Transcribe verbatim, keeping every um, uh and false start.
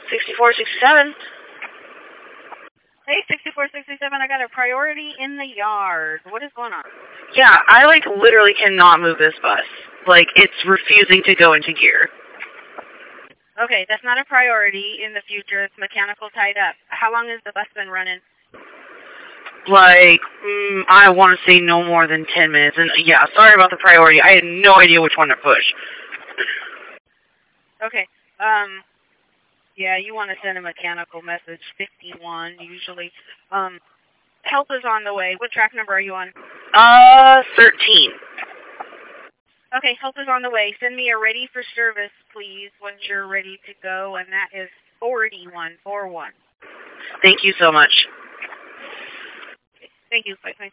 sixty-four sixty-seven. Hey, sixty-four sixty-seven, I got a priority in the yard. What is going on? Yeah, I, like, literally cannot move this bus. Like, it's refusing to go into gear. Okay, that's not a priority in the future. It's mechanical tied up. How long has the bus been running? Like, mm, I want to say no more than ten minutes. And, yeah, sorry about the priority. I had no idea which one to push. Okay, um... yeah, you want to send a mechanical message, fifty-one, usually. Um, help is on the way. What track number are you on? Uh, thirteen. Okay, help is on the way. Send me a ready for service, please, once you're ready to go, and that is forty-one, forty-one. Thank you so much. Okay, thank you. Bye-bye.